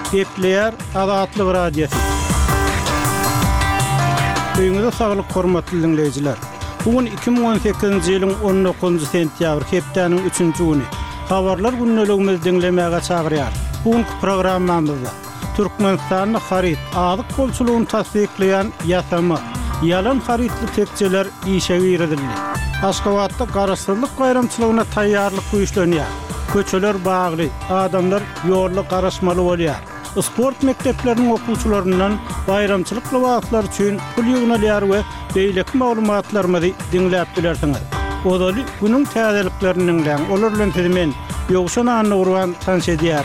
Gepleyer Azatlyk Radiosu. Öňüňizde saglyk hormatly dinleýijiler. Bugün 2018-nji ýylyň 19-njy sentýabr hepdeniň 3-nji güni. Habarlar günneligimizi dinlemäge çagyrýar. Bugünkü programmamyzda Türkmenistanyň harit, azyk bolçulugyny tasdikleýän ýasama, ýalan haritly tekçeler işe girildi. Aşgabatda garaşdyrlyk bayramçylygyna taýýarlyk güýçlenýär. Köçeler bagly, adamlar ýolly garaşmaly bolýar. Sport mekdeplerinin okuwçylaryndan bayramçylyk wagtlar üçin pul ýygnalýar we beýleki maglumatlarmy dinläp bilersiňiz. Odaly günüň täzeliklerini bilen olar bilen temen ýogşan urwan tanşedýär.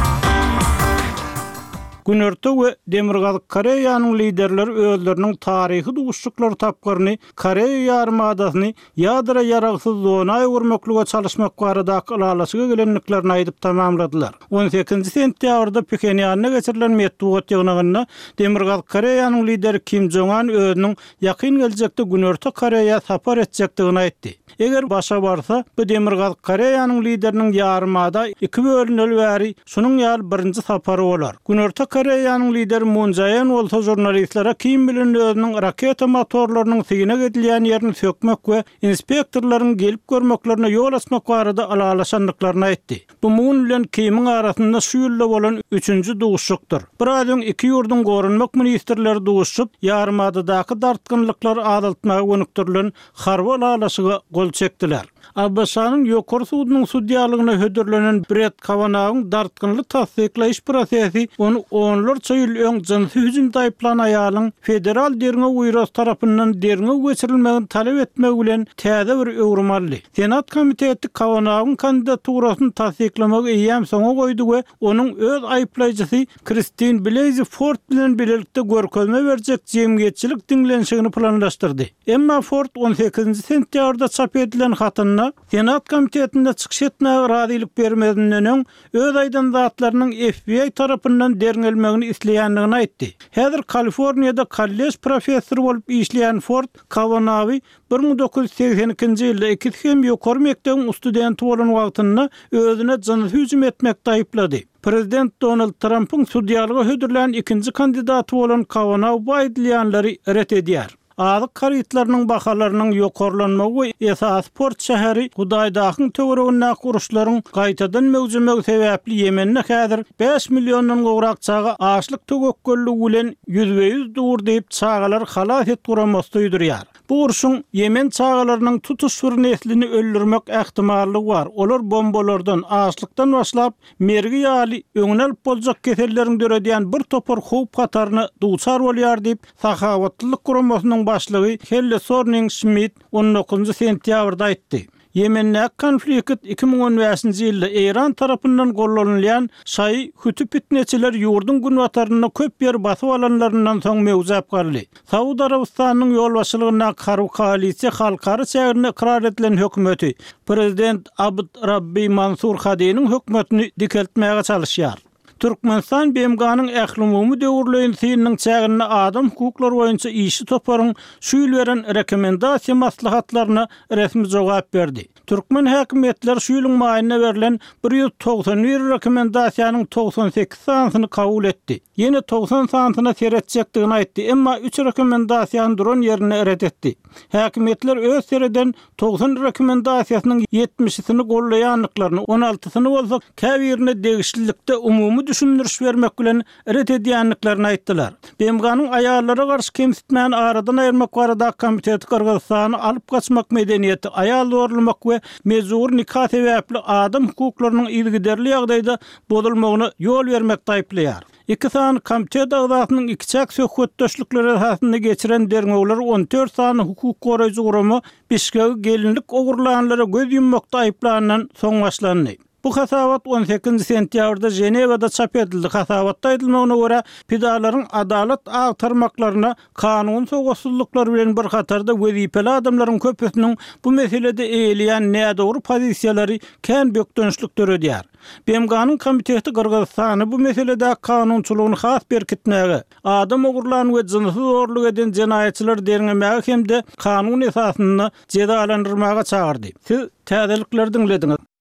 Günörtü we Demirgazyk Koreýanyň liderleri özleriniň taryhy duguşçyklary tapgyryny, Koreýa ýarymadasyny ýadyra ýaragsyz zona öwürmeklige çalışmak barada alalasıga gelenliklerini aýdyp tamamladylar. 18-nji sentýabrda Pchenýanda geçirilen medeniýet ýygnagyna Demirgazyk Koreýanyň lideri Kim Jong-un özüniň ýakyn geljekde Günörtü Koreýa sapar etjekdigini aýtdy. Eger başa barsa, bu Demirgazyk Koreýanyň lideriniň ýarymada iki bölüneli bäri şunyň ýaly birinji sapary bolar. Günörtü Koreýanyň lideri Moon Jae-in bolsa jurnalistlere kim bilen özüniň raketa motorlarynyň sigine gedilýän ýerini sökmek we inspektorlaryň gelip görmeklerine ýol açmak barada alalaşanlyklaryny aýtdy. Bu Moon bilen Kim'iň arasynda şu ýylda bolan 3-nji duguşçykdyr. Birazdan iki ýurdun gorunmak ministrleri duguşup ýarymadaky dartgynlyklar azaltmagy gönükdirilen harby alalaşyga gol çekdiler. Abbasanyň ýokary sudynyň sudýalygyna hödürlenen Brett Kavanaugh'un dartgynlyk tasdikleýiş prosesi onu onlarça ýyl öň jynsy hüjüm taýplan aýalyň federal derňe uýraz tarapyndan derňe geçirilmegini talep etmek bilen täze bir öwrümally. Senat komiteti Kavanaugh'un kandidaturasyny tasdiklemek eýäm soňa goýdy we onuň öz aýplaýjysy Christine Blasey Ford bilen birlikde görkezme berjek jemgyýetçilik dinlenşigini planlaşdyrdy. Emma Ford 18-nji sentýabrda çap edilen hatyna Senat komitetinde çykyş etmäge razylyk bermedinden öz aýdan zatlarynyň FBI tarapyndan derňelmegini isleýändigini aýtdy. Häzir Kaliforniýada kollej professory bolup işleýän Ford Kavanaghy 1982-nji ýylda iki hem ýokary mekdebiň studenti bolan wagtynda özüne jynsy hüjüm etmekde aýplady. Prezident Donald Trump'ın sudýalyga hödürlän ikinji kandidaty bolan Kavanaghy bu aýdylýanlary ret edýär. Azyk haritlarynyň bahalarynyň ýokarlanmagy esas port şäheri Hudaýdakyň töweregine guruşlaryň gaýtadan mewjudmegi sebäpli Ýemenne häzir 5 millionyň gowrakçaga açlyk tögekkeligi bilen ýüzbe-ýüz dur diýip çagalar halas et guramasda ýüdürýär. Bu guruşyň Yemen çagalarynyň tutuşur neslini öldürmek ähtimallygy bar. Olar bombalardan, açlykdan başlap mergi ýaly öňüne boljak keselleriň döredýän bir topar howp gataryny duçar bolýar diýip Sahawatlyk guramasynyň başlygy Helle Thorning-Schmidt 19-njy sentýabrda aýtdy. Yemen'de konflikt 2015-nji ýylda Iran tarapyndan gollanylýan şaý hütüp fitneçiler ýurdun günwataryna köp ýer basyp alanlaryndan soň mewjap garly. Saudi Arabistanyň ýolbaşçylygyna karşı koalisiýa halkary çägirine ikrar edilen hökümeti Prezident Abd Rabbi Mansur Hady'niň hökümetini dikeltmäge çalışýar. Türkmenistan BMG-nyň ähli-umumy döwürleýändiginiň çägirine adam hukuklary boýunça işi toparyň şu ýyl beren rekomendasiýa maslahatlaryna resmi jogap berdi. Türkmen häkimetleri şu ýylyň maýyna berilen 191 rekomendasiýanyň 98 sanasyny kabul etdi. Ýene 90 sanasyna seretjekdigini aýtdy, emma 3 rekomendasiýany duran ýerine ret etdi. Häkimetler öz sereden 90 rekomendasiýasynyň 70-sini gollaýanlyklaryny, 16-syny bolsa käbirine degişlilikde umumy düşündürüş vermek bilen ret edýänliklerini aýtdylar. BMG-nyň aýallara garşy kemsitmän aradan aýyrmak barada komiteti Kyrgyzstany alyp gaçmak medeniýeti, aýal zorlamak we mezur nikah sebäpli adam hukuklarynyň ilgiderli ýagdaýda bozulmagyna ýol bermekde aýplaýar. İki sany komitet agzasynyň iki çak söhbetdeşlikleri esasynda geçiren derňegler 14 sany hukuk goraýjy guramy Bişkek gelinlik ogurlanlara göz yummakda aýplanan soň başlandy. Bu hasabat 18-nji sentýabrda Jenewada çap edildi. Hasabatda aýdylmagyna görä pidalaryň adalet ağ tarmaklaryna kanun soğussuzluklar bilen bir hatarda wezipeli adamlaryň köpüsiniň bu meselede eýilýän nädogry pozisiýalary kän bökdönüşlik töredýär. BMG-nyň komiteti Kyrgyzstany bu meselede kanunçylygyny has berkitmäge, adam ogurlany we jynsy zorluk eden jenaýetçiler derňemäge hemde kanun esasyny cezalandyrmaga çağırdy. Siz täzelikler dinlediňiz.